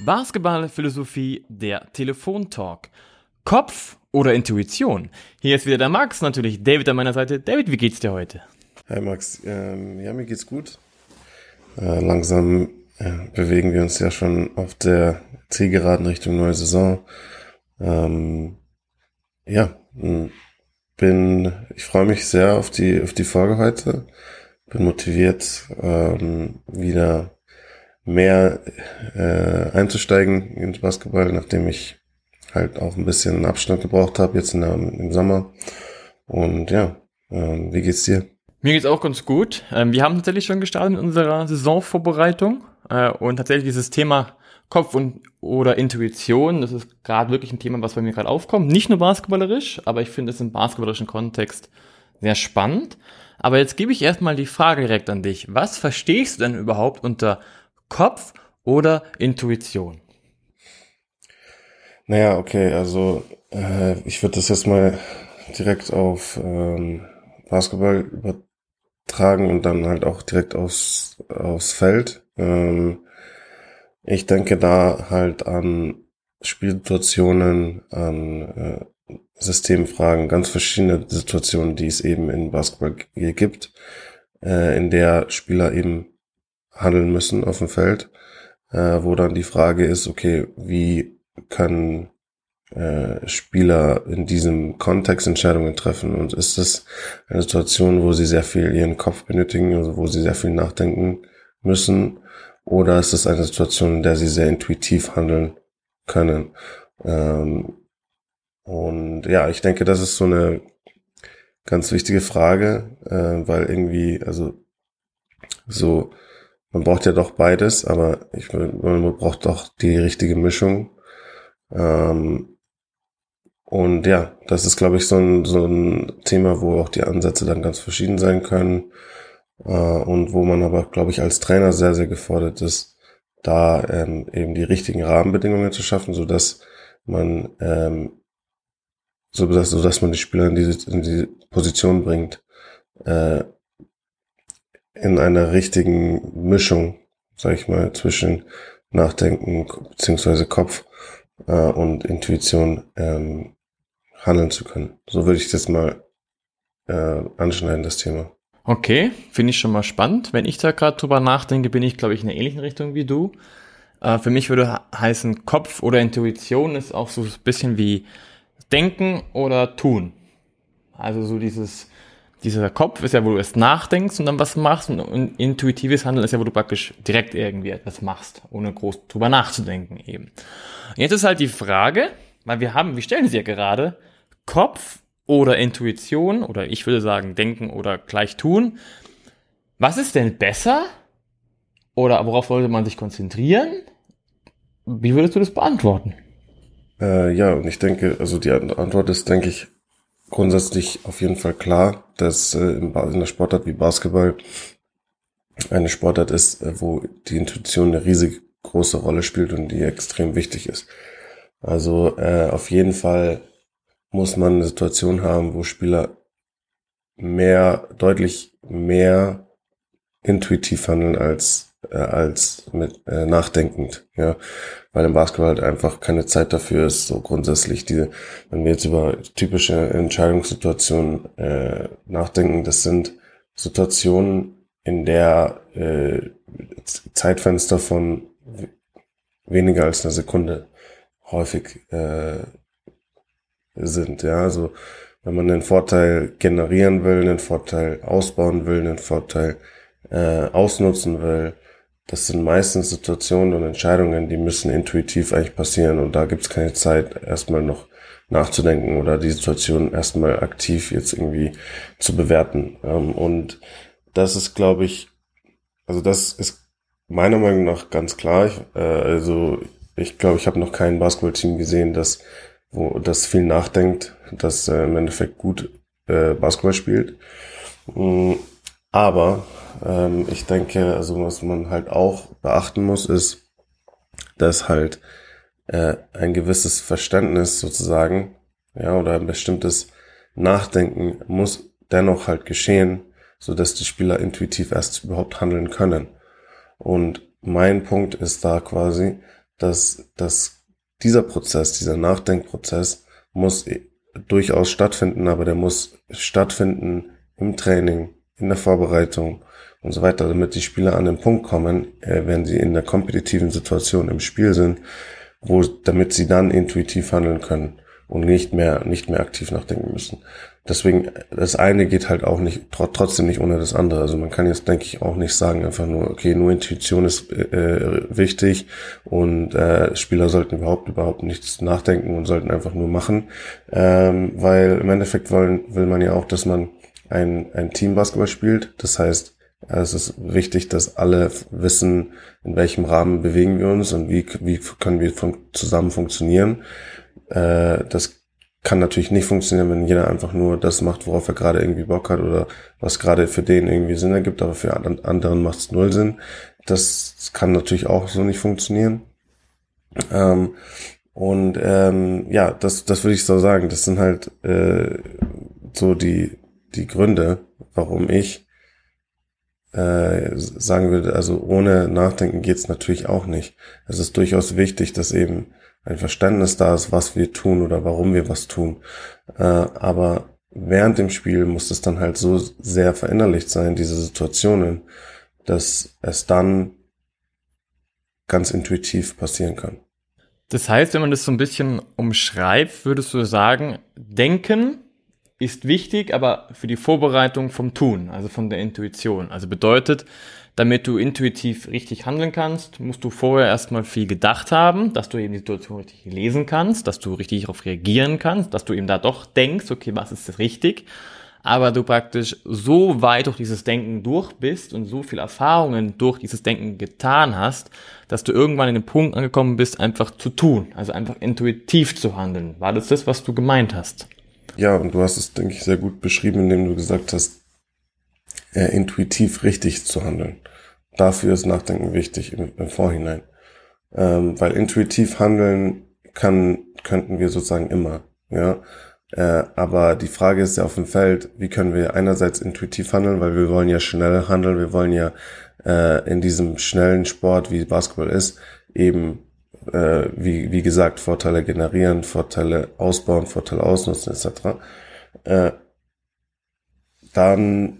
Basketballphilosophie, der Telefontalk. Kopf oder Intuition? Hier ist wieder der Max, natürlich David an meiner Seite. David, wie geht's dir heute? Hi Max, ja, mir geht's gut. Langsam bewegen wir uns ja schon auf der Zielgeraden Richtung neue Saison. Ja, ich freue mich sehr auf die Folge heute. Bin motiviert, wieder mehr einzusteigen ins Basketball, nachdem ich halt auch ein bisschen Abstand gebraucht habe jetzt im Sommer. Und ja, wie geht's dir? Mir geht's auch ganz gut. Wir haben tatsächlich schon gestartet mit unserer Saisonvorbereitung und tatsächlich dieses Thema Kopf oder Intuition, das ist gerade wirklich ein Thema, was bei mir gerade aufkommt. Nicht nur basketballerisch, aber ich finde es im basketballerischen Kontext sehr spannend. Aber jetzt gebe ich erstmal die Frage direkt an dich. Was verstehst du denn überhaupt unter Kopf oder Intuition? Naja, okay, also ich würde das jetzt mal direkt auf Basketball übertragen und dann halt auch direkt aufs Feld. Ich denke da halt an Spielsituationen, an Systemfragen, ganz verschiedene Situationen, die es eben in Basketball gibt, in der Spieler eben handeln müssen auf dem Feld, wo dann die Frage ist, okay, wie können Spieler in diesem Kontext Entscheidungen treffen, und ist es eine Situation, wo sie sehr viel ihren Kopf benötigen, also wo sie sehr viel nachdenken müssen, oder ist es eine Situation, in der sie sehr intuitiv handeln können? Und ja, ich denke, das ist so eine ganz wichtige Frage, weil irgendwie, also so, man braucht ja doch beides, aber man braucht doch die richtige Mischung. Und ja, das ist, glaube ich, so ein Thema, wo auch die Ansätze dann ganz verschieden sein können. Und wo man aber, glaube ich, als Trainer sehr, sehr gefordert ist, da eben die richtigen Rahmenbedingungen zu schaffen, sodass man man die Spieler in die Position bringt, in einer richtigen Mischung, sag ich mal, zwischen Nachdenken beziehungsweise Kopf und Intuition handeln zu können. So würde ich das mal anschneiden, das Thema. Okay, finde ich schon mal spannend. Wenn ich da gerade drüber nachdenke, bin ich, glaube ich, in einer ähnlichen Richtung wie du. Für mich würde heißen, Kopf oder Intuition ist auch so ein bisschen wie Denken oder Tun. Also so dieser Kopf ist ja, wo du erst nachdenkst und dann was machst, und intuitives Handeln ist ja, wo du praktisch direkt irgendwie etwas machst, ohne groß drüber nachzudenken eben. Und jetzt ist halt die Frage, weil wir stellen sie ja gerade, Kopf oder Intuition, oder ich würde sagen Denken oder gleich Tun. Was ist denn besser? Oder worauf sollte man sich konzentrieren? Wie würdest du das beantworten? Ja, und ich denke, also die Antwort ist, denke ich, grundsätzlich auf jeden Fall klar, dass in einer Sportart wie Basketball eine Sportart ist, wo die Intuition eine riesig große Rolle spielt und die extrem wichtig ist. Also auf jeden Fall muss man eine Situation haben, wo Spieler deutlich mehr intuitiv handeln als mit nachdenkend, ja, weil im Basketball halt einfach keine Zeit dafür ist. So grundsätzlich wenn wir jetzt über typische Entscheidungssituationen nachdenken, das sind Situationen, in der Zeitfenster von weniger als einer Sekunde häufig sind, ja, also wenn man einen Vorteil generieren will, einen Vorteil ausbauen will, einen Vorteil ausnutzen will, das sind meistens Situationen und Entscheidungen, die müssen intuitiv eigentlich passieren, und da gibt's keine Zeit, erstmal noch nachzudenken oder die Situation erstmal aktiv jetzt irgendwie zu bewerten. Und das ist, glaube ich, also das ist meiner Meinung nach ganz klar. Ich glaube, ich habe noch kein Basketballteam gesehen, wo das viel nachdenkt, das im Endeffekt gut Basketball spielt. Aber ich denke, also was man halt auch beachten muss, ist, dass halt ein gewisses Verständnis sozusagen, ja, oder ein bestimmtes Nachdenken muss dennoch halt geschehen, so dass die Spieler intuitiv erst überhaupt handeln können. Und mein Punkt ist da quasi, dass dieser Prozess, dieser Nachdenkprozess muss durchaus stattfinden, aber der muss stattfinden im Training, in der Vorbereitung und so weiter, damit die Spieler an den Punkt kommen, wenn sie in der kompetitiven Situation im Spiel sind, damit sie dann intuitiv handeln können und nicht mehr aktiv nachdenken müssen. Deswegen, das eine geht halt auch nicht, trotzdem nicht ohne das andere. Also man kann jetzt, denke ich, auch nicht sagen, einfach nur, okay, nur Intuition ist wichtig und Spieler sollten überhaupt nichts nachdenken und sollten einfach nur machen, weil im Endeffekt will man ja auch, dass man ein Team-Basketball spielt. Das heißt, es ist wichtig, dass alle wissen, in welchem Rahmen bewegen wir uns und wie können wir zusammen funktionieren. Das kann natürlich nicht funktionieren, wenn jeder einfach nur das macht, worauf er gerade irgendwie Bock hat oder was gerade für den irgendwie Sinn ergibt, aber für anderen macht es null Sinn. Das kann natürlich auch so nicht funktionieren. Ja, das würde ich so sagen. Das sind halt so die Gründe, warum ich sagen würde, also ohne Nachdenken geht's natürlich auch nicht. Es ist durchaus wichtig, dass eben ein Verständnis da ist, was wir tun oder warum wir was tun. Aber während dem Spiel muss es dann halt so sehr verinnerlicht sein, diese Situationen, dass es dann ganz intuitiv passieren kann. Das heißt, wenn man das so ein bisschen umschreibt, würdest du sagen, Denken ist wichtig, aber für die Vorbereitung vom Tun, also von der Intuition. Also bedeutet, damit du intuitiv richtig handeln kannst, musst du vorher erstmal viel gedacht haben, dass du eben die Situation richtig lesen kannst, dass du richtig darauf reagieren kannst, dass du eben da doch denkst, okay, was ist das richtig? Aber du praktisch so weit durch dieses Denken durch bist und so viele Erfahrungen durch dieses Denken getan hast, dass du irgendwann in den Punkt angekommen bist, einfach zu tun, also einfach intuitiv zu handeln. War das, was du gemeint hast? Ja, und du hast es, denke ich, sehr gut beschrieben, indem du gesagt hast, intuitiv richtig zu handeln. Dafür ist Nachdenken wichtig im Vorhinein. Weil intuitiv handeln könnten wir sozusagen immer, ja. Aber die Frage ist ja auf dem Feld, wie können wir einerseits intuitiv handeln, weil wir wollen ja schnell handeln, wir wollen ja in diesem schnellen Sport, wie Basketball ist, eben wie gesagt, Vorteile generieren, Vorteile ausbauen, Vorteile ausnutzen, etc. Dann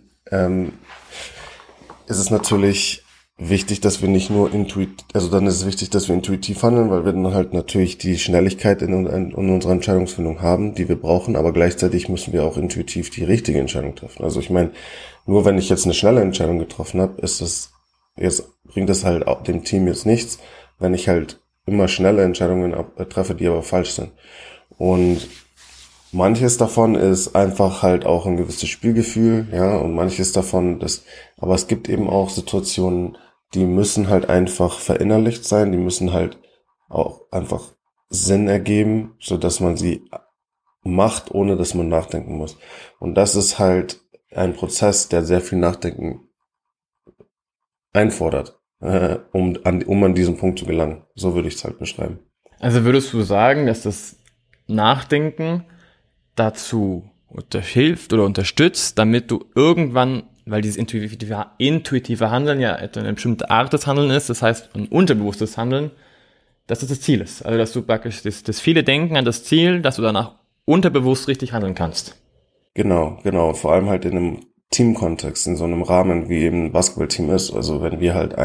ist es natürlich wichtig, dass wir nicht nur dann ist es wichtig, dass wir intuitiv handeln, weil wir dann halt natürlich die Schnelligkeit in unserer Entscheidungsfindung haben, die wir brauchen, aber gleichzeitig müssen wir auch intuitiv die richtige Entscheidung treffen. Also ich meine, nur wenn ich jetzt eine schnelle Entscheidung getroffen habe, bringt das halt auch dem Team jetzt nichts, wenn ich halt immer schnelle Entscheidungen treffe, die aber falsch sind. Und manches davon ist einfach halt auch ein gewisses Spielgefühl, ja, und manches davon, aber es gibt eben auch Situationen, die müssen halt einfach verinnerlicht sein, die müssen halt auch einfach Sinn ergeben, so dass man sie macht, ohne dass man nachdenken muss. Und das ist halt ein Prozess, der sehr viel Nachdenken einfordert, um an diesen Punkt zu gelangen. So würde ich es halt beschreiben. Also würdest du sagen, dass das Nachdenken dazu hilft oder unterstützt, damit du irgendwann, weil dieses intuitive Handeln ja eine bestimmte Art des Handeln ist, das heißt ein unterbewusstes Handeln, dass das Ziel ist. Also dass du praktisch das viele Denken an das Ziel, dass du danach unterbewusst richtig handeln kannst. Genau. Vor allem halt in einem Teamkontext, in so einem Rahmen, wie eben ein Basketballteam ist. Also wenn wir halt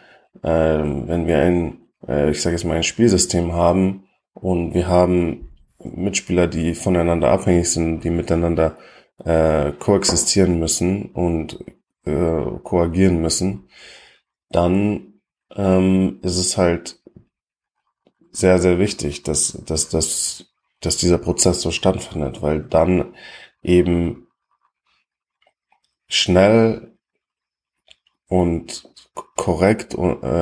ich sage jetzt mal, ein Spielsystem haben und wir haben Mitspieler, die voneinander abhängig sind, die miteinander koexistieren müssen und koagieren müssen, dann ist es halt sehr, sehr wichtig, dass dieser Prozess so stattfindet, weil dann eben schnell und korrekt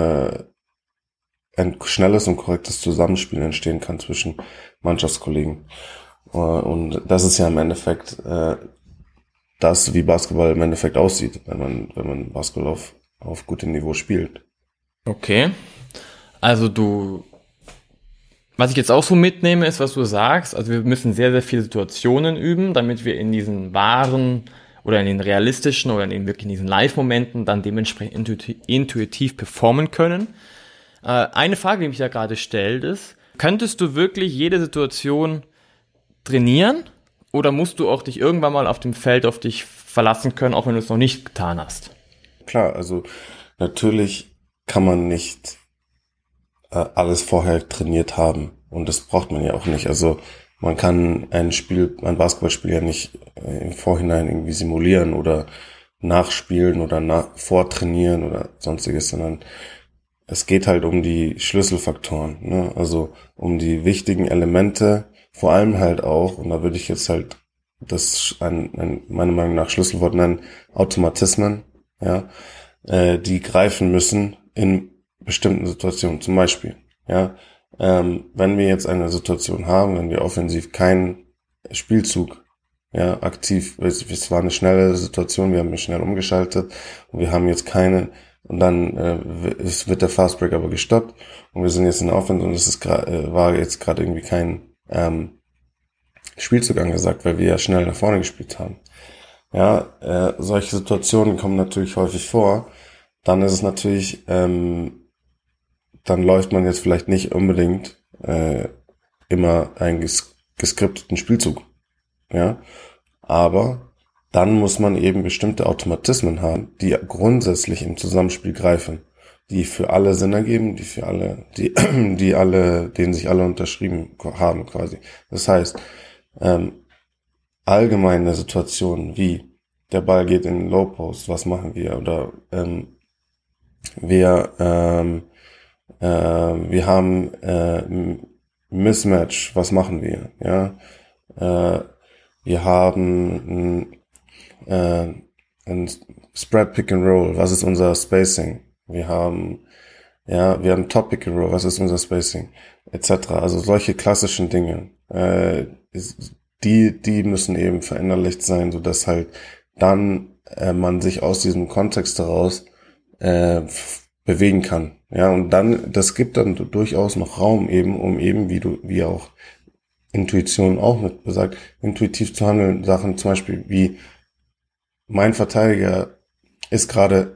ein schnelles und korrektes Zusammenspiel entstehen kann zwischen Mannschaftskollegen. Und das ist ja im Endeffekt das, wie Basketball im Endeffekt aussieht, wenn man Basketball auf gutem Niveau spielt. Okay. Also was ich jetzt auch so mitnehme, ist, was du sagst. Also wir müssen sehr, sehr viele Situationen üben, damit wir in diesen wahren oder in den realistischen oder in diesen Live-Momenten dann dementsprechend intuitiv performen können. Eine Frage, die mich da gerade stellt, ist, könntest du wirklich jede Situation trainieren oder musst du auch dich irgendwann mal auf dem Feld auf dich verlassen können, auch wenn du es noch nicht getan hast? Klar, also natürlich kann man nicht alles vorher trainiert haben und das braucht man ja auch nicht. Also man kann ein Basketballspiel ja nicht im Vorhinein irgendwie simulieren oder nachspielen oder vortrainieren oder sonstiges, sondern es geht halt um die Schlüsselfaktoren, ne? Also um die wichtigen Elemente, vor allem halt auch, und da würde ich jetzt halt das meiner Meinung nach Schlüsselwort nennen, Automatismen, ja, die greifen müssen in bestimmten Situationen. Zum Beispiel, ja, wenn wir jetzt eine Situation haben, wenn wir offensiv keinen Spielzug, ja, aktiv, es war eine schnelle Situation, wir haben schnell umgeschaltet und wir haben jetzt keinen, und dann wird der Fastbreak aber gestoppt und wir sind jetzt in der Offense und war jetzt gerade irgendwie kein Spielzug angesagt, weil wir ja schnell nach vorne gespielt haben. Ja, solche Situationen kommen natürlich häufig vor. Dann ist es natürlich, dann läuft man jetzt vielleicht nicht unbedingt immer einen geskripteten Spielzug. Ja, aber dann muss man eben bestimmte Automatismen haben, die grundsätzlich im Zusammenspiel greifen, die für alle Sinn ergeben, denen sich alle unterschrieben haben quasi. Das heißt, allgemeine Situationen wie der Ball geht in den Low Post, was machen wir? Oder wir haben Mismatch, was machen wir? Ja, wir haben ein Spread Pick and Roll, was ist unser Spacing? Wir haben Top Pick and Roll, was ist unser Spacing? Etc. Also solche klassischen Dinge, die müssen eben verinnerlicht sein, so dass halt dann man sich aus diesem Kontext heraus bewegen kann. Ja, und dann, das gibt dann durchaus noch Raum eben, um eben, wie auch Intuition auch mit besagt, intuitiv zu handeln. Sachen zum Beispiel wie mein Verteidiger ist gerade,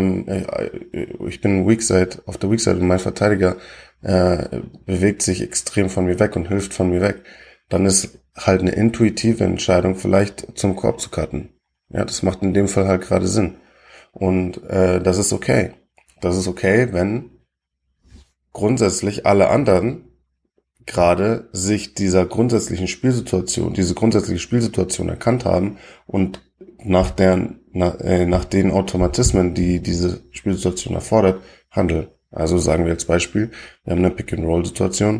ich bin auf der Weak Side und mein Verteidiger bewegt sich extrem von mir weg und hilft von mir weg. Dann ist halt eine intuitive Entscheidung, vielleicht zum Korb zu cutten. Ja, das macht in dem Fall halt gerade Sinn. Und das ist okay. Das ist okay, wenn grundsätzlich alle anderen gerade sich diese grundsätzliche Spielsituation erkannt haben und nach den Automatismen, die diese Spielsituation erfordert, handeln. Also sagen wir als Beispiel, wir haben eine Pick-and-Roll-Situation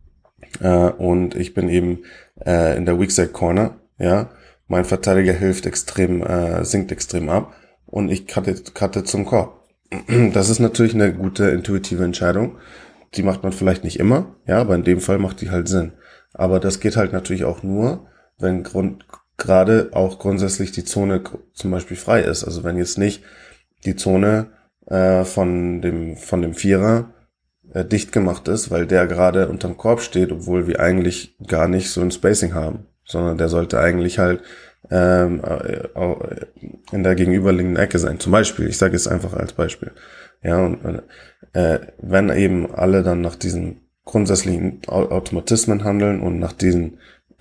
und ich bin eben in der Weak-Side Corner, ja, mein Verteidiger sinkt extrem ab und ich cutte zum Korb. Das ist natürlich eine gute intuitive Entscheidung. Die macht man vielleicht nicht immer, ja, aber in dem Fall macht die halt Sinn. Aber das geht halt natürlich auch nur, wenn gerade auch grundsätzlich die Zone zum Beispiel frei ist. Also wenn jetzt nicht die Zone von dem Vierer dicht gemacht ist, weil der gerade unterm Korb steht, obwohl wir eigentlich gar nicht so ein Spacing haben, sondern der sollte eigentlich halt in der gegenüberliegenden Ecke sein. Zum Beispiel, ich sage es einfach als Beispiel. Ja, und wenn eben alle dann nach diesen grundsätzlichen Automatismen handeln und nach diesen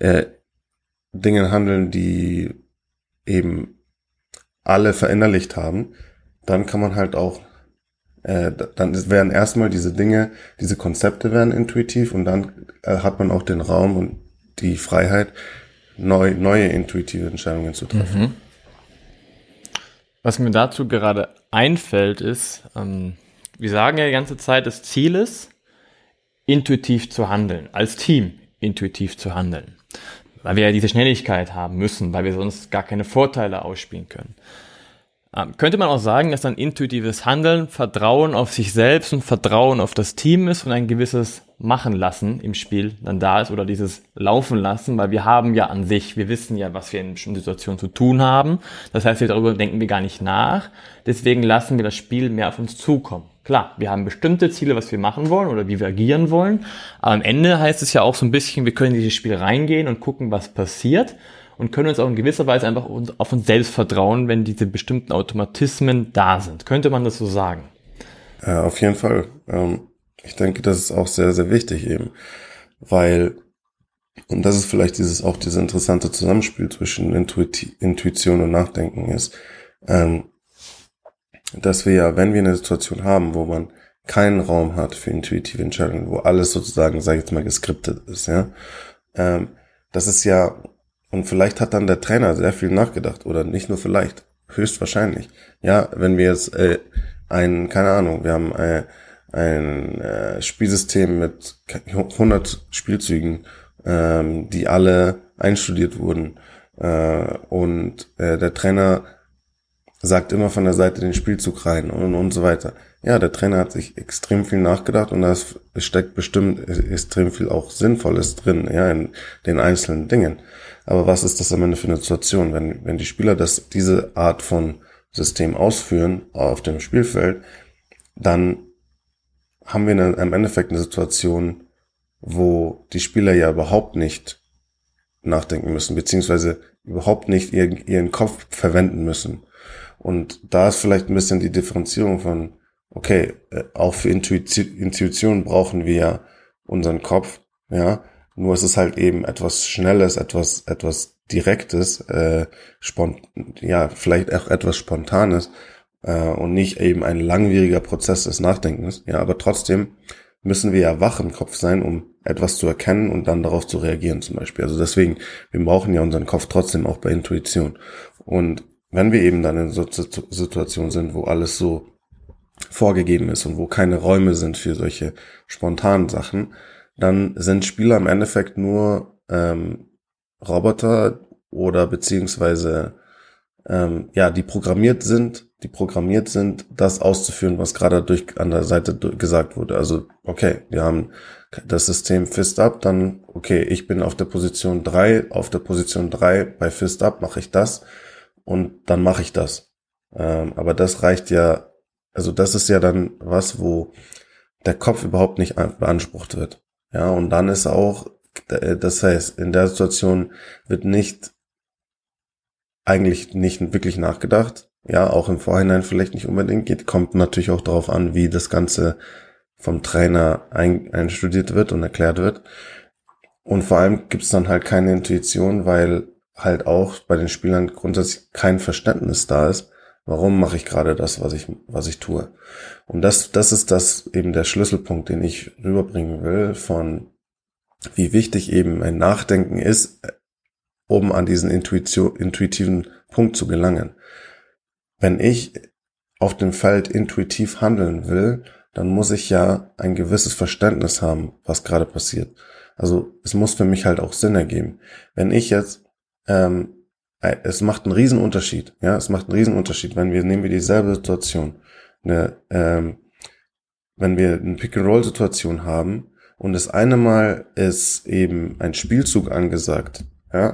Dingen handeln, die eben alle verinnerlicht haben, dann kann man halt auch, dann werden erstmal diese Konzepte werden intuitiv und dann hat man auch den Raum und die Freiheit, neue intuitive Entscheidungen zu treffen. Mhm. Was mir dazu gerade einfällt ist, wir sagen ja die ganze Zeit, das Ziel ist, intuitiv zu handeln, als Team intuitiv zu handeln. Weil wir ja diese Schnelligkeit haben müssen, weil wir sonst gar keine Vorteile ausspielen können. Könnte man auch sagen, dass ein intuitives Handeln Vertrauen auf sich selbst und Vertrauen auf das Team ist und ein gewisses Machen lassen im Spiel dann da ist oder dieses Laufen lassen, weil wir haben ja an sich, wir wissen ja, was wir in bestimmten Situationen zu tun haben. Das heißt, darüber denken wir gar nicht nach. Deswegen lassen wir das Spiel mehr auf uns zukommen. Klar, wir haben bestimmte Ziele, was wir machen wollen oder wie wir agieren wollen. Aber am Ende heißt es ja auch so ein bisschen, wir können in dieses Spiel reingehen und gucken, was passiert. Und können uns auch in gewisser Weise einfach auf uns selbst vertrauen, wenn diese bestimmten Automatismen da sind. Könnte man das so sagen? Auf jeden Fall. Ich denke, das ist auch sehr, sehr wichtig eben, weil, und das ist vielleicht dieses interessante Zusammenspiel zwischen Intuition und Nachdenken ist, dass wir ja, wenn wir eine Situation haben, wo man keinen Raum hat für intuitive Entscheidungen, wo alles sozusagen, sage ich jetzt mal, geskriptet ist, ja, das ist ja, und vielleicht hat dann der Trainer sehr viel nachgedacht, oder nicht nur vielleicht, höchstwahrscheinlich. Ja, wenn wir jetzt keine Ahnung, wir haben ein Spielsystem mit 100 Spielzügen, die alle einstudiert wurden, und der Trainer sagt immer von der Seite den Spielzug rein und so weiter. Ja, der Trainer hat sich extrem viel nachgedacht und da steckt bestimmt extrem viel auch Sinnvolles drin, ja, in den einzelnen Dingen. Aber was ist das am Ende für eine Situation, wenn die Spieler diese Art von System ausführen auf dem Spielfeld, dann haben wir im Endeffekt eine Situation, wo die Spieler ja überhaupt nicht nachdenken müssen, beziehungsweise überhaupt nicht ihren Kopf verwenden müssen. Und da ist vielleicht ein bisschen die Differenzierung von, okay, auch für Intuition brauchen wir ja unseren Kopf, ja, nur es ist halt eben etwas Schnelles, etwas Direktes, vielleicht auch etwas Spontanes, und nicht eben ein langwieriger Prozess des Nachdenkens, ja, aber trotzdem müssen wir ja wach im Kopf sein, um etwas zu erkennen und dann darauf zu reagieren zum Beispiel. Also deswegen, wir brauchen ja unseren Kopf trotzdem auch bei Intuition. Und wenn wir eben dann in so Situationen sind, wo alles so vorgegeben ist und wo keine Räume sind für solche spontanen Sachen, dann sind Spieler im Endeffekt nur Roboter oder beziehungsweise die programmiert sind, das auszuführen, was gerade an der Seite gesagt wurde. Also, okay, wir haben das System Fist Up, dann, okay, ich bin auf der Position 3 bei Fist Up mache ich das und dann mache ich das. Aber das reicht ja, also das ist ja dann was, wo der Kopf überhaupt nicht beansprucht wird. Ja, und dann ist auch, das heißt, in der Situation wird eigentlich nicht wirklich nachgedacht. Ja, auch im Vorhinein vielleicht nicht unbedingt. Kommt natürlich auch darauf an, wie das Ganze vom Trainer einstudiert wird und erklärt wird. Und vor allem gibt es dann halt keine Intuition, weil halt auch bei den Spielern grundsätzlich kein Verständnis da ist. Warum mache ich gerade das, was ich tue? Und das ist eben der Schlüsselpunkt, den ich rüberbringen will, von wie wichtig eben ein Nachdenken ist, um an diesen intuitiven Punkt zu gelangen. Wenn ich auf dem Feld intuitiv handeln will, dann muss ich ja ein gewisses Verständnis haben, was gerade passiert. Also es muss für mich halt auch Sinn ergeben. Wenn ich jetzt, es macht einen Riesenunterschied, ja, nehmen wir dieselbe Situation, wenn wir eine Pick-and-Roll-Situation haben und das eine Mal ist eben ein Spielzug angesagt,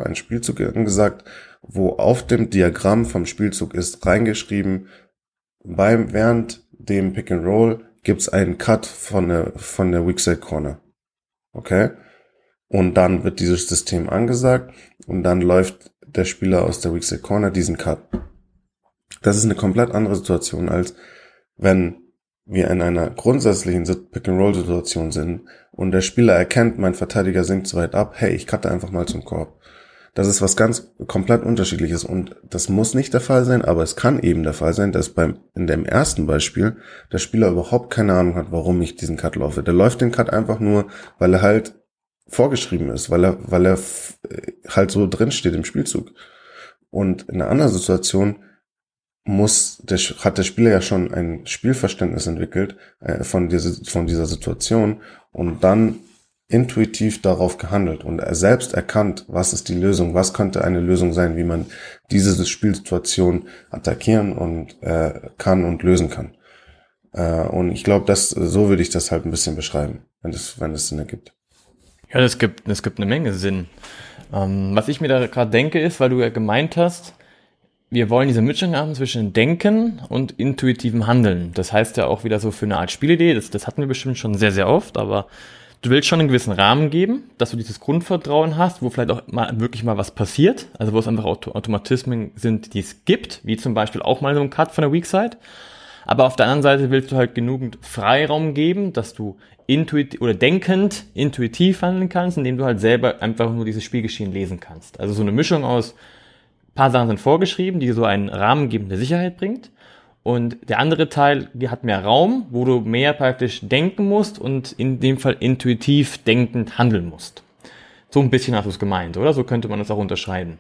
wo auf dem Diagramm vom Spielzug ist reingeschrieben, während dem Pick and Roll gibt's einen Cut von der Weak Side Corner. Okay? Und dann wird dieses System angesagt und dann läuft der Spieler aus der Weak Side Corner diesen Cut. Das ist eine komplett andere Situation, als wenn wir in einer grundsätzlichen Pick-and-Roll-Situation sind und der Spieler erkennt, mein Verteidiger sinkt zu weit ab, hey, ich cutte einfach mal zum Korb. Das ist was ganz komplett Unterschiedliches und das muss nicht der Fall sein, aber es kann eben der Fall sein, dass in dem ersten Beispiel der Spieler überhaupt keine Ahnung hat, warum ich diesen Cut laufe. Der läuft den Cut einfach nur, weil er halt vorgeschrieben ist, weil er halt so drin steht im Spielzug. Und in einer anderen Situation hat der Spieler ja schon ein Spielverständnis entwickelt von dieser Situation und dann intuitiv darauf gehandelt und er selbst erkannt, was ist die Lösung, was könnte eine Lösung sein, wie man diese Spielsituation attackieren und kann und lösen kann. Und ich glaube, so würde ich das halt ein bisschen beschreiben, wenn es Sinn ergibt. Ja, das gibt eine Menge Sinn. Was ich mir da gerade denke ist, weil du ja gemeint hast, wir wollen diese Mischung haben zwischen Denken und intuitivem Handeln. Das heißt ja auch wieder so für eine Art Spielidee, das hatten wir bestimmt schon sehr, sehr oft, aber du willst schon einen gewissen Rahmen geben, dass du dieses Grundvertrauen hast, wo vielleicht auch wirklich mal was passiert, also wo es einfach Automatismen sind, die es gibt, wie zum Beispiel auch mal so ein Cut von der Weak Side. aber auf der anderen Seite willst du halt genügend Freiraum geben, dass du intuitiv handeln kannst, indem du halt selber einfach nur dieses Spielgeschehen lesen kannst. Also so eine Mischung aus, ein paar Sachen sind vorgeschrieben, die so einen Rahmen geben, der Sicherheit bringt. Und der andere Teil, die hat mehr Raum, wo du mehr praktisch denken musst und in dem Fall intuitiv denkend handeln musst. So ein bisschen hast du es gemeint, oder? So könnte man das auch unterscheiden.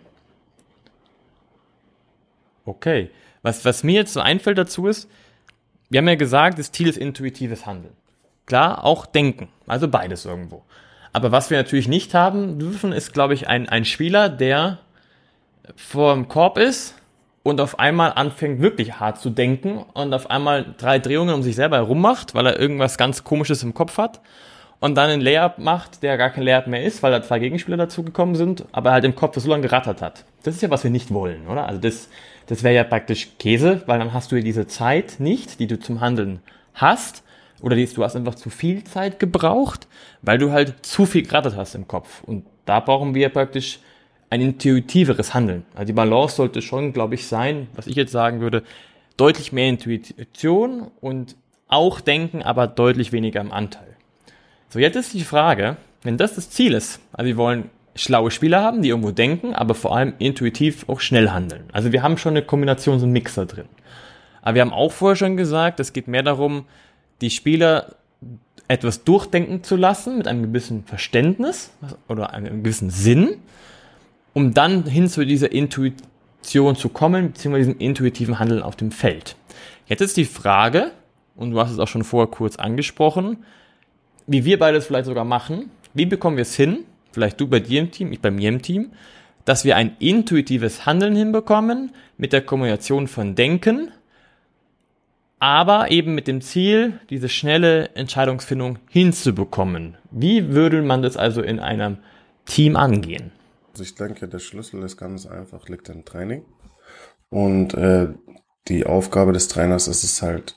Okay. Was mir jetzt so einfällt dazu ist, wir haben ja gesagt, das Ziel ist intuitives Handeln. Klar, auch denken, also beides irgendwo. Aber was wir natürlich nicht haben dürfen, ist, glaube ich, ein Spieler, der vor dem Korb ist und auf einmal anfängt, wirklich hart zu denken und auf einmal 3 Drehungen um sich selber herum macht, weil er irgendwas ganz Komisches im Kopf hat und dann einen Layup macht, der gar kein Layup mehr ist, weil da 2 Gegenspieler dazugekommen sind, aber halt im Kopf das so lange gerattert hat. Das ist ja, was wir nicht wollen, oder? Also das wäre ja praktisch Käse, weil dann hast du ja diese Zeit nicht, die du zum Handeln hast, oder du hast einfach zu viel Zeit gebraucht, weil du halt zu viel gerattert hast im Kopf. Und da brauchen wir praktisch ein intuitiveres Handeln. Also die Balance sollte schon, glaube ich, sein, was ich jetzt sagen würde, deutlich mehr Intuition und auch Denken, aber deutlich weniger im Anteil. So, jetzt ist die Frage, wenn das Ziel ist, also wir wollen schlaue Spieler haben, die irgendwo denken, aber vor allem intuitiv auch schnell handeln. Also wir haben schon eine Kombination, so einen Mixer drin. Aber wir haben auch vorher schon gesagt, es geht mehr darum, die Spieler etwas durchdenken zu lassen mit einem gewissen Verständnis oder einem gewissen Sinn, um dann hin zu dieser Intuition zu kommen, beziehungsweise diesem intuitiven Handeln auf dem Feld. Jetzt ist die Frage, und du hast es auch schon vorher kurz angesprochen, wie wir beides vielleicht sogar machen, wie bekommen wir es hin, vielleicht du bei dir im Team, ich bei mir im Team, dass wir ein intuitives Handeln hinbekommen mit der Kombination von Denken, aber eben mit dem Ziel, diese schnelle Entscheidungsfindung hinzubekommen. Wie würde man das also in einem Team angehen? Also ich denke, der Schlüssel ist ganz einfach, liegt im Training. Und die Aufgabe des Trainers ist es halt,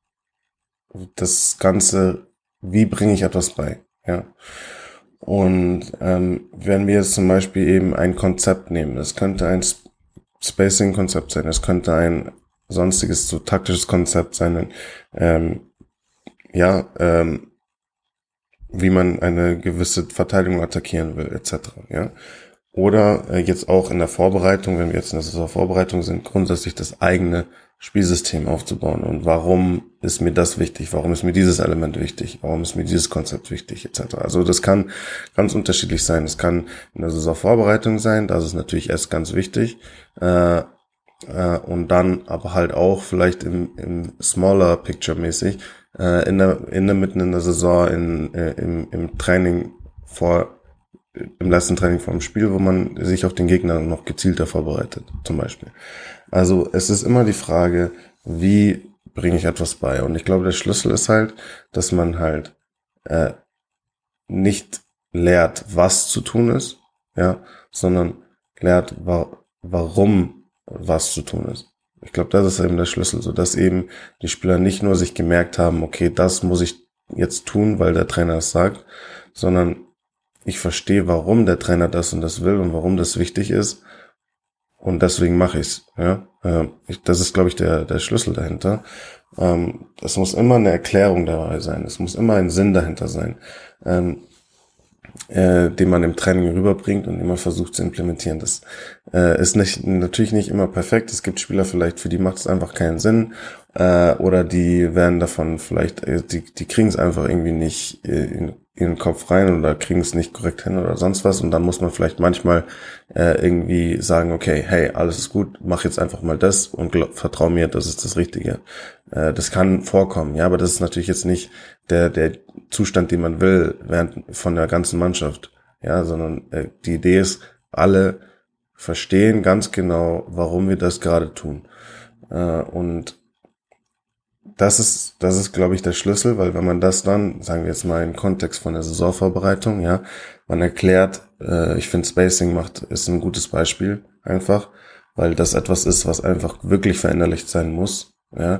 das Ganze, wie bringe ich etwas bei? Ja. Und wenn wir jetzt zum Beispiel eben ein Konzept nehmen, das könnte ein Spacing-Konzept sein, das könnte ein sonstiges, so taktisches Konzept sein, wie man eine gewisse Verteidigung attackieren will, etc. Ja. Oder jetzt auch in der Vorbereitung, wenn wir jetzt in der Saisonvorbereitung sind, grundsätzlich das eigene Spielsystem aufzubauen. Und warum ist mir das wichtig? Warum ist mir dieses Element wichtig? Warum ist mir dieses Konzept wichtig? Etc. Also das kann ganz unterschiedlich sein. Es kann in der Saisonvorbereitung sein, das ist natürlich erst ganz wichtig. Und dann aber halt auch vielleicht im Smaller Picture mäßig, mitten in der Saison, im Training im letzten Training vor dem Spiel, wo man sich auf den Gegner noch gezielter vorbereitet, zum Beispiel. Also es ist immer die Frage, wie bringe ich etwas bei? Und ich glaube, der Schlüssel ist halt, dass man halt nicht lehrt, was zu tun ist, ja, sondern lehrt, warum was zu tun ist. Ich glaube, das ist eben der Schlüssel, so dass eben die Spieler nicht nur sich gemerkt haben, okay, das muss ich jetzt tun, weil der Trainer es sagt, sondern ich verstehe, warum der Trainer das und das will und warum das wichtig ist und deswegen mache ich's. Ja, das ist, glaube ich, der Schlüssel dahinter. Es muss immer eine Erklärung dabei sein, es muss immer ein Sinn dahinter sein, den man im Training rüberbringt und immer versucht zu implementieren. Das ist natürlich nicht immer perfekt. Es gibt Spieler vielleicht, für die macht es einfach keinen Sinn, oder die werden davon vielleicht, die kriegen es einfach irgendwie nicht in den Kopf rein oder kriegen es nicht korrekt hin oder sonst was, und dann muss man vielleicht manchmal irgendwie sagen, okay, hey, alles ist gut, mach jetzt einfach mal das und vertrau mir, das ist das Richtige. Das kann vorkommen, ja, aber das ist natürlich jetzt nicht der Zustand, den man will, von der ganzen Mannschaft, ja, sondern die Idee ist, alle verstehen ganz genau, warum wir das gerade tun. Und das ist, glaube ich, der Schlüssel, weil wenn man das dann, sagen wir jetzt mal im Kontext von der Saisonvorbereitung, ja, man erklärt, ich finde Spacing ist ein gutes Beispiel einfach, weil das etwas ist, was einfach wirklich verinnerlicht sein muss, ja.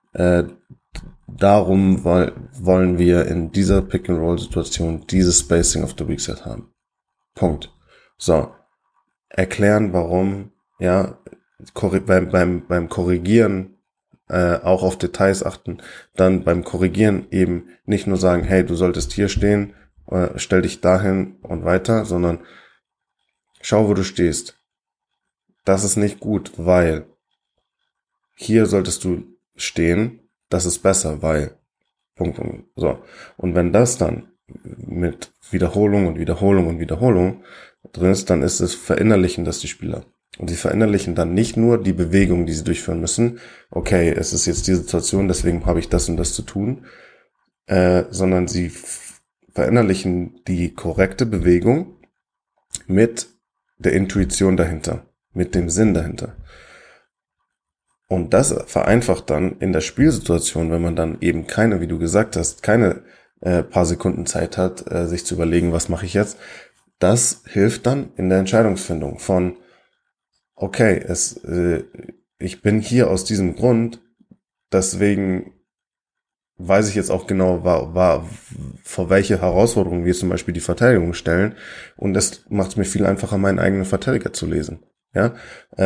Darum wollen wir in dieser Pick-and-Roll-Situation dieses Spacing of the Weak Set haben. Punkt. So. Erklären, warum, ja, beim Korrigieren auch auf Details achten, dann beim Korrigieren eben nicht nur sagen, hey, du solltest hier stehen, stell dich dahin und weiter, sondern schau, wo du stehst. Das ist nicht gut, weil hier solltest du stehen, das ist besser, weil Punkt. So. Und wenn das dann mit Wiederholung und Wiederholung und Wiederholung drin ist, dann ist es verinnerlichen das die Spieler. Und sie verinnerlichen dann nicht nur die Bewegung, die sie durchführen müssen. Okay, es ist jetzt die Situation, deswegen habe ich das und das zu tun, sondern sie verinnerlichen die korrekte Bewegung mit der Intuition dahinter, mit dem Sinn dahinter. Und das vereinfacht dann in der Spielsituation, wenn man dann eben keine, wie du gesagt hast, keine paar Sekunden Zeit hat, sich zu überlegen, was mache ich jetzt. Das hilft dann in der Entscheidungsfindung von, okay, ich bin hier aus diesem Grund, deswegen weiß ich jetzt auch genau, vor welche Herausforderungen wir zum Beispiel die Verteidigung stellen, und das macht es mir viel einfacher, meinen eigenen Verteidiger zu lesen. Ja,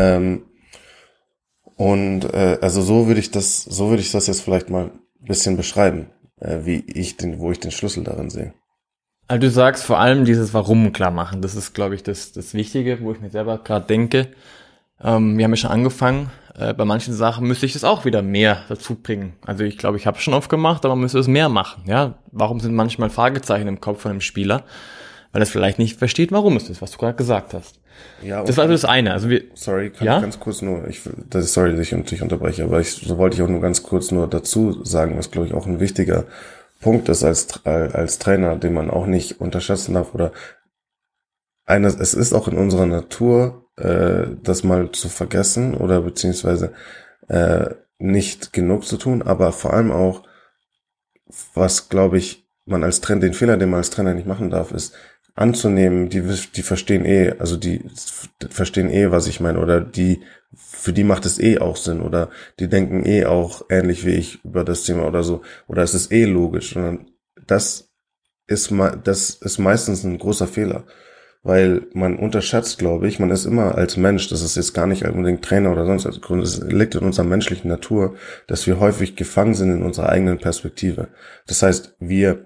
also so würde ich das jetzt vielleicht mal ein bisschen beschreiben, wo ich den Schlüssel darin sehe. Also du sagst vor allem dieses Warum klar machen. Das ist, glaube ich, das Wichtige, wo ich mir selber gerade denke. Wir haben ja schon angefangen. Bei manchen Sachen müsste ich das auch wieder mehr dazu bringen. Also ich glaube, ich habe es schon oft gemacht, aber man müsste es mehr machen. Ja, warum sind manchmal Fragezeichen im Kopf von einem Spieler? Weil er es vielleicht nicht versteht, warum es ist, was du gerade gesagt hast. Ja, das war also das eine. Also sorry, kann ich ganz kurz nur, sorry, dass ich dich unterbreche, aber so wollte ich auch nur ganz kurz nur dazu sagen, was glaube ich auch ein wichtiger Punkt ist als Trainer, den man auch nicht unterschätzen darf, oder es ist auch in unserer Natur, das mal zu vergessen oder beziehungsweise nicht genug zu tun, aber vor allem auch, was glaube ich, den Fehler, den man als Trainer nicht machen darf, ist anzunehmen, die verstehen die verstehen was ich meine, oder für die macht es auch Sinn, oder die denken auch ähnlich wie ich über das Thema oder so, oder es ist logisch, sondern das ist meistens ein großer Fehler, weil man unterschätzt, glaube ich, man ist immer als Mensch, das ist jetzt gar nicht unbedingt Trainer oder sonst was, es liegt in unserer menschlichen Natur, dass wir häufig gefangen sind in unserer eigenen Perspektive. Das heißt, wir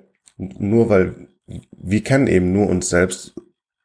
kennen eben nur uns selbst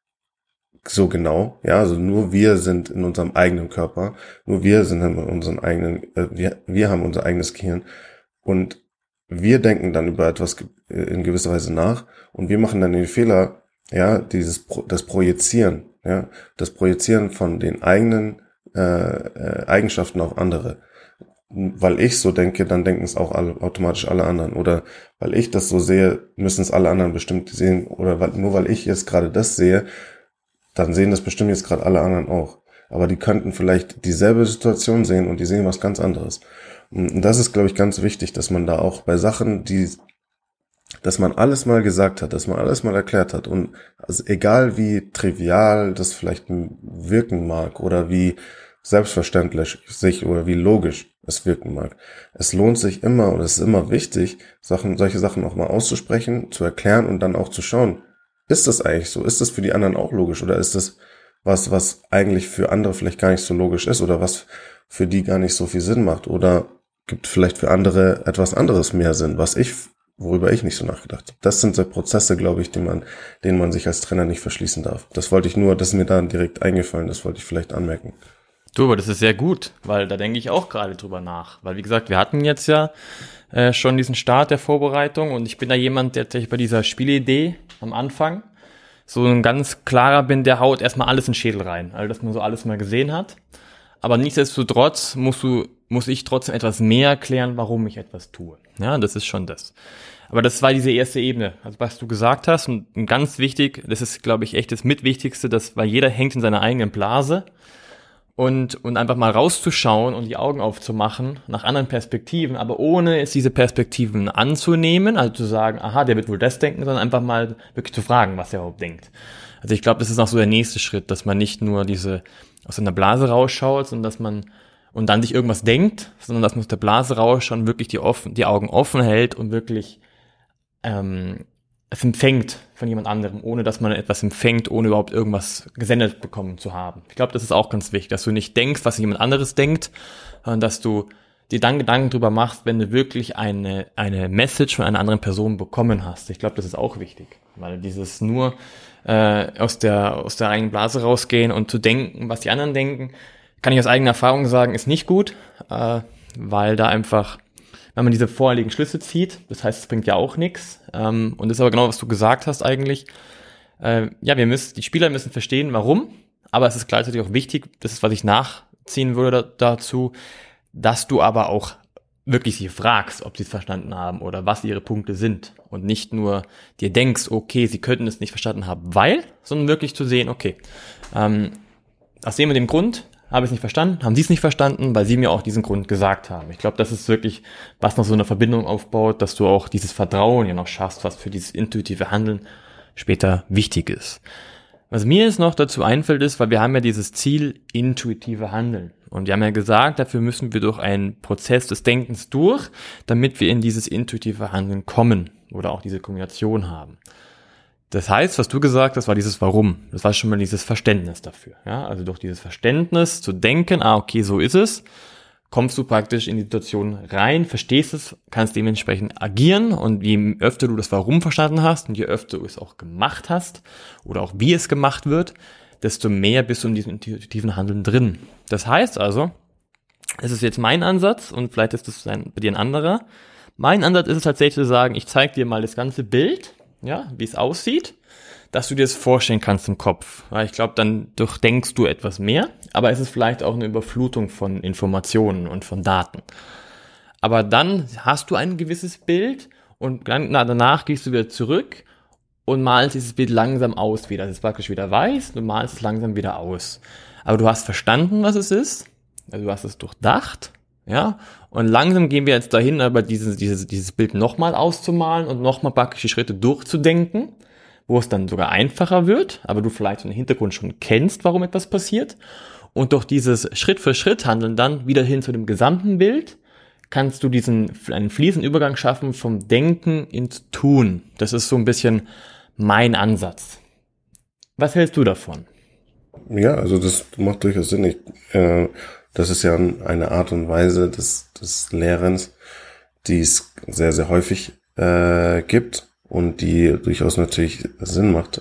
so genau, ja, also nur wir sind in unserem eigenen Körper, nur wir sind in unserem eigenen, wir haben unser eigenes Gehirn, und wir denken dann über etwas in gewisser Weise nach, und wir machen dann den Fehler, ja, das Projizieren, ja, das Projizieren von den eigenen Eigenschaften auf andere. Weil ich so denke, dann denken es auch automatisch alle anderen. Oder weil ich das so sehe, müssen es alle anderen bestimmt sehen. Oder nur weil ich jetzt gerade das sehe, dann sehen das bestimmt jetzt gerade alle anderen auch. Aber die könnten vielleicht dieselbe Situation sehen und die sehen was ganz anderes. Und das ist, glaube ich, ganz wichtig, dass man da auch bei Sachen, dass man alles mal gesagt hat, dass man alles mal erklärt hat, und also egal wie trivial das vielleicht wirken mag oder wie selbstverständlich oder wie logisch es wirken mag. Es lohnt sich immer, und es ist immer wichtig, solche Sachen auch mal auszusprechen, zu erklären und dann auch zu schauen, ist das eigentlich so? Ist das für die anderen auch logisch? Oder ist das was eigentlich für andere vielleicht gar nicht so logisch ist, oder was für die gar nicht so viel Sinn macht? Oder gibt vielleicht für andere etwas anderes mehr Sinn, worüber ich nicht so nachgedacht habe. Das sind so Prozesse, glaube ich, denen man sich als Trainer nicht verschließen darf. Das ist mir da direkt eingefallen, das wollte ich vielleicht anmerken. Du, aber das ist sehr gut, weil da denke ich auch gerade drüber nach. Weil, wie gesagt, wir hatten jetzt ja schon diesen Start der Vorbereitung, und ich bin da jemand, der tatsächlich bei dieser Spielidee am Anfang so ein ganz klarer bin, der haut erstmal alles in den Schädel rein, also dass man so alles mal gesehen hat. Aber nichtsdestotrotz muss ich trotzdem etwas mehr erklären, warum ich etwas tue. Ja, das ist schon das. Aber das war diese erste Ebene, also was du gesagt hast, und ganz wichtig, das ist, glaube ich, echt das Mitwichtigste, weil jeder hängt in seiner eigenen Blase, und einfach mal rauszuschauen und die Augen aufzumachen nach anderen Perspektiven, aber ohne es diese Perspektiven anzunehmen, also zu sagen, aha, der wird wohl das denken, sondern einfach mal wirklich zu fragen, was er überhaupt denkt. Also ich glaube, das ist auch so der nächste Schritt, dass man nicht nur aus seiner Blase rausschaut, sondern dass man und dann sich irgendwas denkt, sondern dass man aus der Blase rausschaut und wirklich die Augen offen hält und wirklich es empfängt von jemand anderem, ohne dass man etwas empfängt, ohne überhaupt irgendwas gesendet bekommen zu haben. Ich glaube, das ist auch ganz wichtig, dass du nicht denkst, was jemand anderes denkt, sondern dass du dir dann Gedanken drüber machst, wenn du wirklich eine Message von einer anderen Person bekommen hast. Ich glaube, das ist auch wichtig, weil dieses nur aus der eigenen Blase rausgehen und zu denken, was die anderen denken, kann ich aus eigener Erfahrung sagen, ist nicht gut, weil da einfach, wenn man diese vorherigen Schlüsse zieht, das heißt, es bringt ja auch nichts. Und das ist aber genau, was du gesagt hast eigentlich. Die Spieler müssen verstehen, warum, aber es ist gleichzeitig auch wichtig, das ist, was ich nachziehen würde dazu, dass du aber auch wirklich sie fragst, ob sie es verstanden haben oder was ihre Punkte sind und nicht nur dir denkst, okay, sie könnten es nicht verstanden haben, sondern wirklich zu sehen, okay, aus dem und dem Grund habe ich es nicht verstanden, haben sie es nicht verstanden, weil sie mir auch diesen Grund gesagt haben. Ich glaube, das ist wirklich, was noch so eine Verbindung aufbaut, dass du auch dieses Vertrauen ja noch schaffst, was für dieses intuitive Handeln später wichtig ist. Was mir jetzt noch dazu einfällt ist, weil wir haben ja dieses Ziel intuitive Handeln. Und wir haben ja gesagt, dafür müssen wir durch einen Prozess des Denkens durch, damit wir in dieses intuitive Handeln kommen oder auch diese Kombination haben. Das heißt, was du gesagt hast, war dieses Warum. Das war schon mal dieses Verständnis dafür. Ja? Also durch dieses Verständnis zu denken, okay, so ist es, kommst du praktisch in die Situation rein, verstehst es, kannst dementsprechend agieren und je öfter du das Warum verstanden hast und je öfter du es auch gemacht hast oder auch wie es gemacht wird, desto mehr bist du in diesem intuitiven Handeln drin. Das heißt also, es ist jetzt mein Ansatz und vielleicht ist es bei dir ein anderer. Mein Ansatz ist es tatsächlich zu sagen, ich zeige dir mal das ganze Bild, ja, wie es aussieht, dass du dir das vorstellen kannst im Kopf. Weil ich glaube, dann durchdenkst du etwas mehr, aber es ist vielleicht auch eine Überflutung von Informationen und von Daten. Aber dann hast du ein gewisses Bild und dann, danach gehst du wieder zurück und malst dieses Bild langsam aus wieder. Es ist praktisch wieder weiß, du malst es langsam wieder aus. Aber du hast verstanden, was es ist, also du hast es durchdacht, ja, und langsam gehen wir jetzt dahin, aber dieses Bild nochmal auszumalen und nochmal praktisch die Schritte durchzudenken, wo es dann sogar einfacher wird, aber du vielleicht im Hintergrund schon kennst, warum etwas passiert. Und durch dieses Schritt-für-Schritt-Handeln dann wieder hin zu dem gesamten Bild, kannst du einen fließenden Übergang schaffen vom Denken ins Tun. Das ist so ein bisschen mein Ansatz. Was hältst du davon? Ja, also das macht durchaus Sinn. Das ist ja eine Art und Weise des Lehrens, die es sehr, sehr häufig gibt und die durchaus natürlich Sinn macht.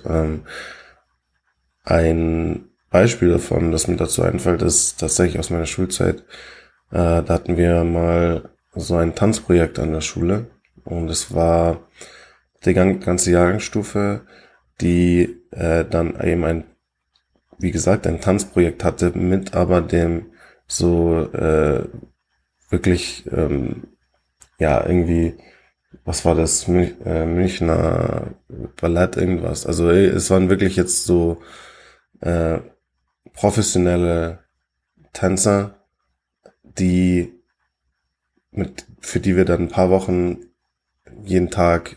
Ein Beispiel davon, das mir dazu einfällt, ist tatsächlich aus meiner Schulzeit. Da hatten wir mal so ein Tanzprojekt an der Schule und es war die ganze Jahrgangsstufe, die dann eben wie gesagt, ein Tanzprojekt hatte mit aber dem so wirklich irgendwie, was war das, Münchner Ballett irgendwas. Also es waren wirklich jetzt so professionelle Tänzer, für die wir dann ein paar Wochen jeden Tag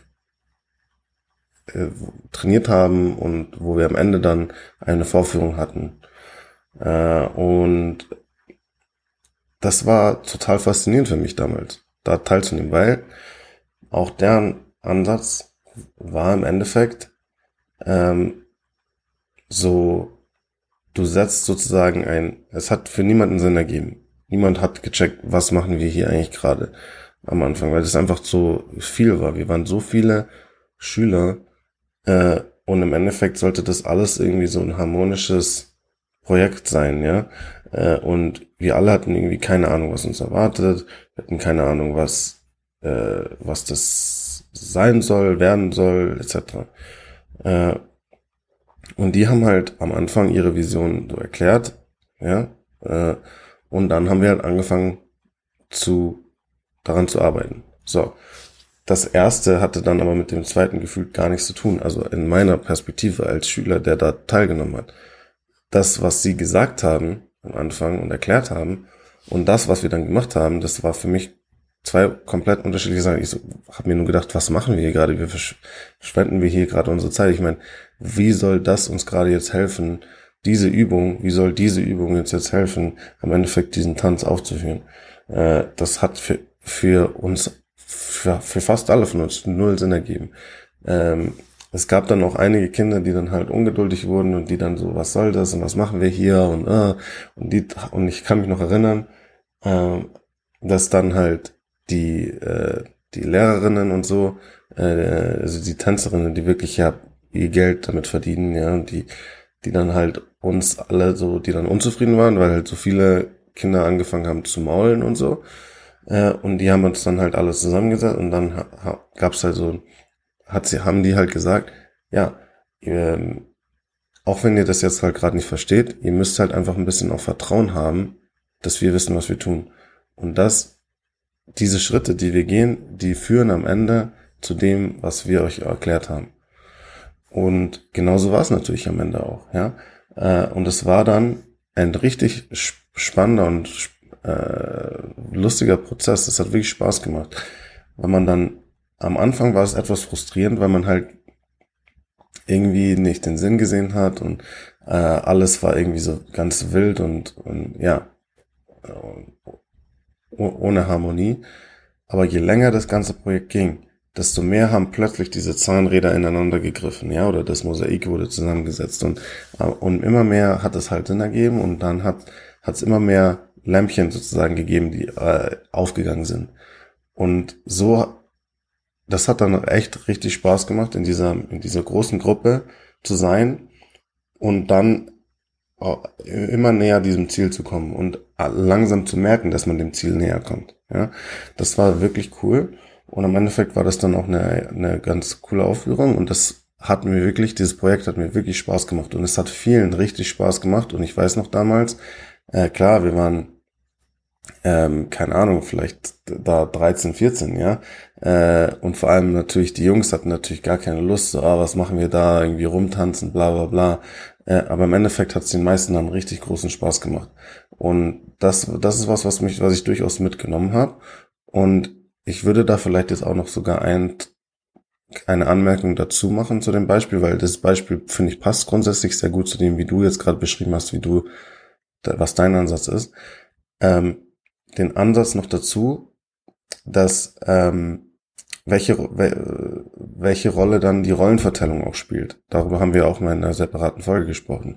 trainiert haben und wo wir am Ende dann eine Vorführung hatten. Und das war total faszinierend für mich damals, da teilzunehmen, weil auch deren Ansatz war im Endeffekt du setzt sozusagen es hat für niemanden Sinn ergeben. Niemand hat gecheckt, was machen wir hier eigentlich gerade am Anfang, weil das einfach so viel war. Wir waren so viele Schüler und im Endeffekt sollte das alles irgendwie so ein harmonisches Projekt sein, ja. Und wir alle hatten irgendwie keine Ahnung, was uns erwartet. Wir hatten keine Ahnung, was das sein soll, werden soll, etc. Und die haben halt am Anfang ihre Vision so erklärt, ja. Und dann haben wir halt angefangen daran zu arbeiten. So. Das erste hatte dann aber mit dem zweiten Gefühl gar nichts zu tun. Also in meiner Perspektive als Schüler, der da teilgenommen hat. Das, was sie gesagt haben am Anfang und erklärt haben und das, was wir dann gemacht haben, das war für mich zwei komplett unterschiedliche Sachen. Ich habe mir nur gedacht, was machen wir hier gerade? Wie verschwenden wir hier gerade unsere Zeit? Ich meine, wie soll das uns gerade jetzt helfen, wie soll diese Übung jetzt helfen, am Endeffekt diesen Tanz aufzuführen? Das hat für fast alle von uns null Sinn ergeben. Es gab dann auch einige Kinder, die dann halt ungeduldig wurden und die dann so, was soll das und was machen wir hier und ich kann mich noch erinnern, dass dann halt die Lehrerinnen und so, also die Tänzerinnen, die wirklich ja ihr Geld damit verdienen, ja, und die dann halt uns alle so, die dann unzufrieden waren, weil halt so viele Kinder angefangen haben zu maulen und so. Und die haben uns dann halt alles zusammengesetzt und dann gab's halt so, haben die halt gesagt, ja, auch wenn ihr das jetzt halt gerade nicht versteht, ihr müsst halt einfach ein bisschen auch Vertrauen haben, dass wir wissen, was wir tun. Und diese Schritte, die wir gehen, die führen am Ende zu dem, was wir euch erklärt haben. Und genauso war es natürlich am Ende auch, ja. Und es war dann ein richtig spannender und lustiger Prozess. Das hat wirklich Spaß gemacht. Weil man dann, am Anfang war es etwas frustrierend, weil man halt irgendwie nicht den Sinn gesehen hat und alles war irgendwie so ganz wild und ja, ohne Harmonie. Aber je länger das ganze Projekt ging, desto mehr haben plötzlich diese Zahnräder ineinander gegriffen, ja, oder das Mosaik wurde zusammengesetzt und immer mehr hat es halt Sinn ergeben und dann hat's immer mehr Lämpchen sozusagen gegeben, die aufgegangen sind. Und so, das hat dann echt richtig Spaß gemacht, in dieser großen Gruppe zu sein und dann immer näher diesem Ziel zu kommen und langsam zu merken, dass man dem Ziel näher kommt. Ja, das war wirklich cool und im Endeffekt war das dann auch eine ganz coole Aufführung und dieses Projekt hat mir wirklich Spaß gemacht und es hat vielen richtig Spaß gemacht und ich weiß noch damals, klar, wir waren keine Ahnung, vielleicht da 13, 14, ja. Und vor allem natürlich, die Jungs hatten natürlich gar keine Lust, so, was machen wir da, irgendwie rumtanzen, bla bla bla. Aber im Endeffekt hat es den meisten dann richtig großen Spaß gemacht. Und das ist was ich durchaus mitgenommen habe. Und ich würde da vielleicht jetzt auch noch sogar eine Anmerkung dazu machen zu dem Beispiel, weil das Beispiel, finde ich, passt grundsätzlich sehr gut zu dem, wie du jetzt gerade beschrieben hast, was dein Ansatz ist. Den Ansatz noch dazu, dass welche Rolle dann die Rollenverteilung auch spielt. Darüber haben wir auch mal in einer separaten Folge gesprochen.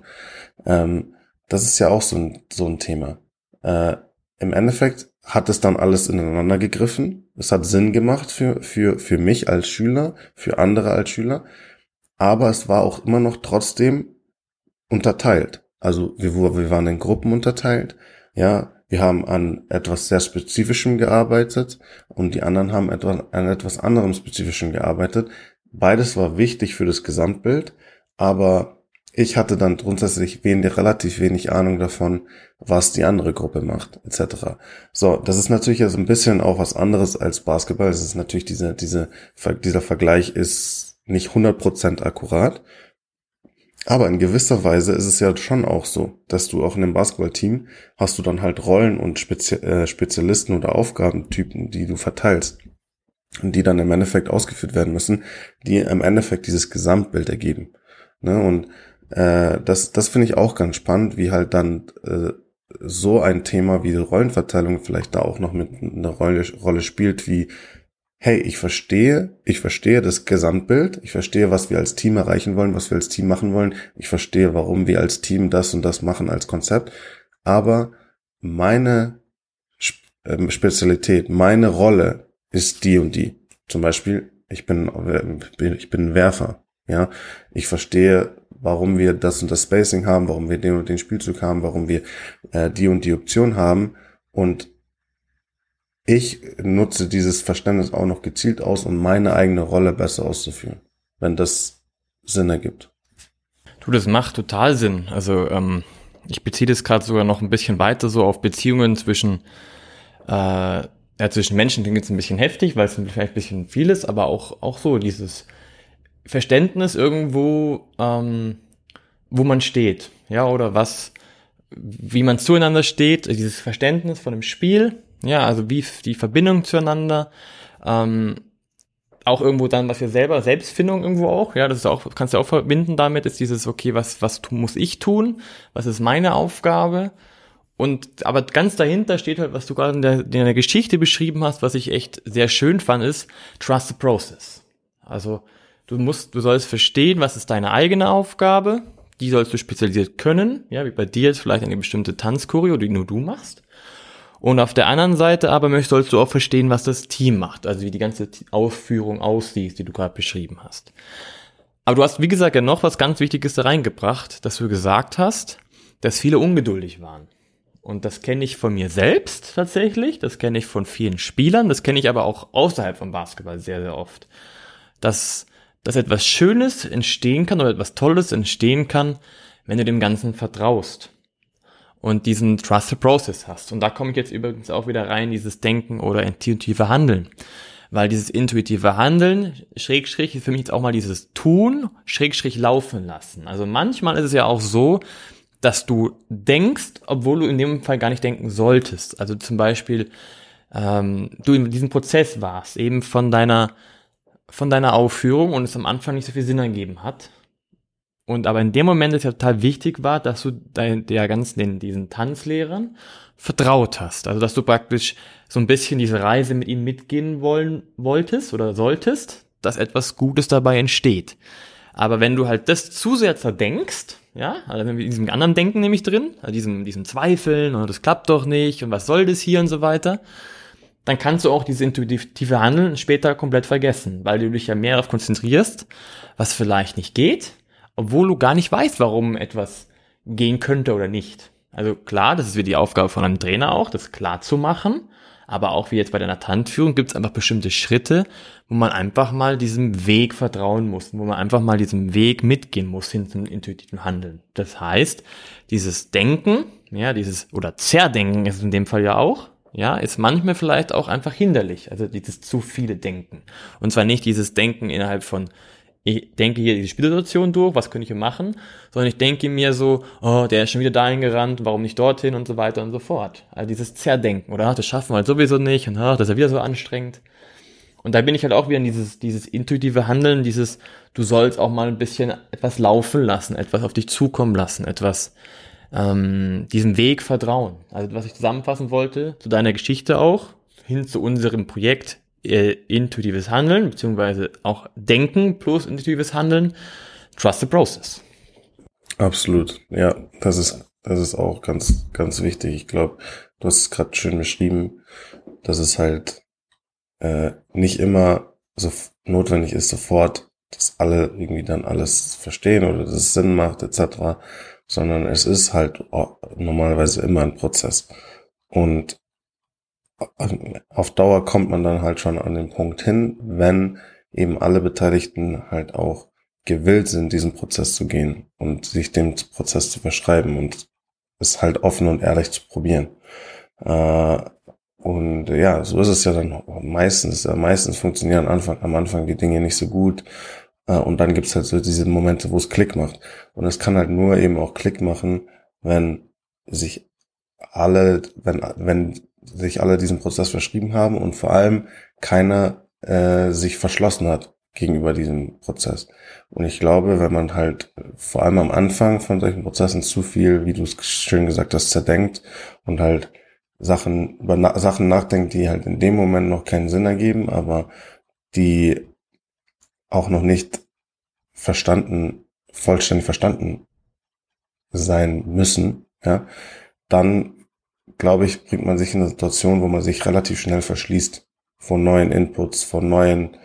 Das ist ja auch so ein Thema. Im Endeffekt hat es dann alles ineinander gegriffen. Es hat Sinn gemacht für mich als Schüler, für andere als Schüler. Aber es war auch immer noch trotzdem unterteilt. Also wir waren in Gruppen unterteilt. Ja, wir haben an etwas sehr Spezifischem gearbeitet und die anderen haben an etwas anderem Spezifischem gearbeitet. Beides war wichtig für das Gesamtbild, aber ich hatte dann grundsätzlich relativ wenig Ahnung davon, was die andere Gruppe macht, etc. So, das ist natürlich jetzt ein bisschen auch was anderes als Basketball. Es ist natürlich dieser Vergleich ist nicht 100% akkurat. Aber in gewisser Weise ist es ja schon auch so, dass du auch in einem Basketballteam hast du dann halt Rollen und Spezialisten oder Aufgabentypen, die du verteilst und die dann im Endeffekt ausgeführt werden müssen, die im Endeffekt dieses Gesamtbild ergeben. Ne? Und das finde ich auch ganz spannend, wie halt dann so ein Thema wie die Rollenverteilung vielleicht da auch noch mit einer Rolle spielt, wie hey, ich verstehe das Gesamtbild, ich verstehe, was wir als Team erreichen wollen, was wir als Team machen wollen, ich verstehe, warum wir als Team das und das machen als Konzept, aber meine Spezialität, meine Rolle ist die und die. Zum Beispiel, ich bin ein Werfer, ja, ich verstehe, warum wir das und das Spacing haben, warum wir den und den Spielzug haben, warum wir die und die Option haben und ich nutze dieses Verständnis auch noch gezielt aus, um meine eigene Rolle besser auszuführen, wenn das Sinn ergibt. Du, das macht total Sinn. Also ich beziehe das gerade sogar noch ein bisschen weiter so auf Beziehungen zwischen Menschen. Klingt jetzt ein bisschen heftig, weil es vielleicht ein bisschen viel ist, aber auch so dieses Verständnis irgendwo, wo man steht, ja, oder wie man zueinander steht, dieses Verständnis von dem Spiel. Ja, also wie die Verbindung zueinander, auch irgendwo dann, was wir Selbstfindung irgendwo auch, ja, das ist auch, kannst du auch verbinden damit, ist dieses, okay, was muss ich tun, was ist meine Aufgabe aber ganz dahinter steht halt, was du gerade in der Geschichte beschrieben hast, was ich echt sehr schön fand, ist Trust the Process. Also du sollst verstehen, was ist deine eigene Aufgabe, die sollst du spezialisiert können, ja, wie bei dir jetzt vielleicht eine bestimmte Tanzchoreo, die nur du machst. Und auf der anderen Seite aber sollst du auch verstehen, was das Team macht, also wie die ganze Ausführung aussieht, die du gerade beschrieben hast. Aber du hast, wie gesagt, ja noch was ganz Wichtiges da reingebracht, dass du gesagt hast, dass viele ungeduldig waren. Und das kenne ich von mir selbst tatsächlich, das kenne ich von vielen Spielern, das kenne ich aber auch außerhalb vom Basketball sehr, sehr oft. Dass etwas Schönes entstehen kann oder etwas Tolles entstehen kann, wenn du dem Ganzen vertraust und diesen Trusted Process hast. Und da komme ich jetzt übrigens auch wieder rein, dieses Denken oder intuitive Handeln. Weil dieses intuitive Handeln, Schrägstrich, ist für mich jetzt auch mal dieses Tun, Schrägstrich laufen lassen. Also manchmal ist es ja auch so, dass du denkst, obwohl du in dem Fall gar nicht denken solltest. Also zum Beispiel, du in diesem Prozess warst, eben von deiner Aufführung und es am Anfang nicht so viel Sinn ergeben hat. Und aber in dem Moment es ja total wichtig war, dass du diesen Tanzlehrern vertraut hast. Also dass du praktisch so ein bisschen diese Reise mit ihnen mitgehen wolltest oder solltest, dass etwas Gutes dabei entsteht. Aber wenn du halt das zu sehr zerdenkst, ja, also in diesem anderen Denken nämlich drin, also diesem Zweifeln und das klappt doch nicht und was soll das hier und so weiter, dann kannst du auch dieses intuitive Handeln später komplett vergessen, weil du dich ja mehr darauf konzentrierst, was vielleicht nicht geht, obwohl du gar nicht weißt, warum etwas gehen könnte oder nicht. Also klar, das ist wieder die Aufgabe von einem Trainer auch, das klar zu machen, aber auch wie jetzt bei deiner Tanzführung gibt es einfach bestimmte Schritte, wo man einfach mal diesem Weg vertrauen muss, wo man einfach mal diesem Weg mitgehen muss hin zum intuitiven Handeln. Das heißt, dieses Denken, ja, oder Zerdenken ist es in dem Fall ja auch, ja, ist manchmal vielleicht auch einfach hinderlich, also dieses zu viele Denken. Und zwar nicht dieses Denken innerhalb von, ich denke hier die Spielsituation durch, was könnte ich hier machen, sondern ich denke mir so, oh, der ist schon wieder dahin gerannt, warum nicht dorthin und so weiter und so fort. Also dieses Zerdenken, oder das schaffen wir halt sowieso nicht und das ist ja wieder so anstrengend. Und da bin ich halt auch wieder in dieses intuitive Handeln, du sollst auch mal ein bisschen etwas laufen lassen, etwas auf dich zukommen lassen, etwas diesem Weg vertrauen. Also was ich zusammenfassen wollte, zu deiner Geschichte auch, hin zu unserem Projekt intuitives Handeln, beziehungsweise auch Denken plus intuitives Handeln, trust the process. Absolut, ja, das ist auch ganz, ganz wichtig. Ich glaube, du hast es gerade schön beschrieben, dass es halt nicht immer so notwendig ist, sofort, dass alle irgendwie dann alles verstehen oder dass es Sinn macht, etc., sondern es ist halt normalerweise immer ein Prozess. Und auf Dauer kommt man dann halt schon an den Punkt hin, wenn eben alle Beteiligten halt auch gewillt sind, diesen Prozess zu gehen und sich dem Prozess zu verschreiben und es halt offen und ehrlich zu probieren. Und ja, so ist es ja dann meistens. Meistens funktionieren am Anfang die Dinge nicht so gut. Und dann gibt's halt so diese Momente, wo es Klick macht. Und es kann halt nur eben auch Klick machen, wenn sich alle diesen Prozess verschrieben haben und vor allem keiner sich verschlossen hat gegenüber diesem Prozess. Und ich glaube, wenn man halt vor allem am Anfang von solchen Prozessen zu viel, wie du es schön gesagt hast, zerdenkt und halt über Sachen nachdenkt, die halt in dem Moment noch keinen Sinn ergeben, aber die auch noch nicht vollständig verstanden sein müssen, ja, dann, glaube ich, bringt man sich in eine Situation, wo man sich relativ schnell verschließt von neuen Inputs, von neuen,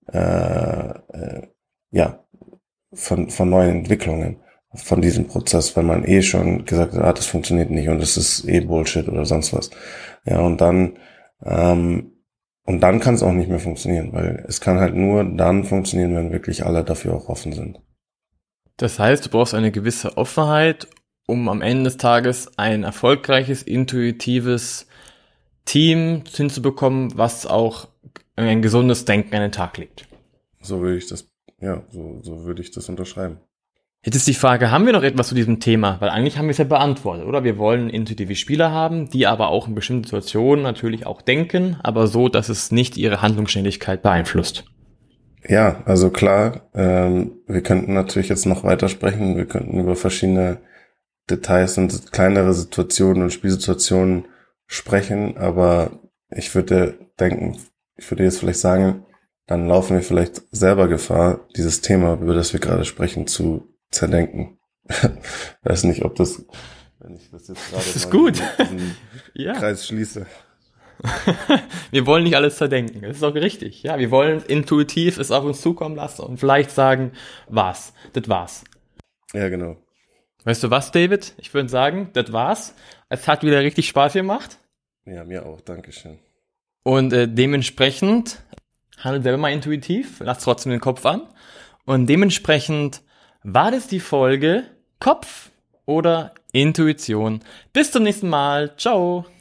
von neuen Entwicklungen von diesem Prozess, weil man schon gesagt hat, das funktioniert nicht und das ist Bullshit oder sonst was. Ja, und dann kann es auch nicht mehr funktionieren, weil es kann halt nur dann funktionieren, wenn wirklich alle dafür auch offen sind. Das heißt, du brauchst eine gewisse Offenheit, um am Ende des Tages ein erfolgreiches, intuitives Team hinzubekommen, was auch ein gesundes Denken an den Tag legt. So würde ich das unterschreiben. Jetzt ist die Frage, haben wir noch etwas zu diesem Thema? Weil eigentlich haben wir es ja beantwortet, oder? Wir wollen intuitive Spieler haben, die aber auch in bestimmten Situationen natürlich auch denken, aber so, dass es nicht ihre Handlungsschnelligkeit beeinflusst. Ja, also klar, wir könnten natürlich jetzt noch weitersprechen. Wir könnten über verschiedene Details und kleinere Situationen und Spielsituationen sprechen, aber ich würde jetzt vielleicht sagen, dann laufen wir vielleicht selber Gefahr, dieses Thema, über das wir gerade sprechen, zu zerdenken. Weiß nicht, ob das wenn ich das jetzt gerade Das ist mal gut. diesen Ja. Kreis schließe. Wir wollen nicht alles zerdenken. Das ist auch richtig. Ja, wir wollen intuitiv es auf uns zukommen lassen und vielleicht sagen, was? Das war's. Ja, genau. Weißt du was, David? Ich würde sagen, das war's. Es hat wieder richtig Spaß gemacht. Ja, mir auch. Dankeschön. Und dementsprechend handelt selber mal intuitiv. Lass trotzdem den Kopf an. Und dementsprechend war das die Folge Kopf oder Intuition. Bis zum nächsten Mal. Ciao.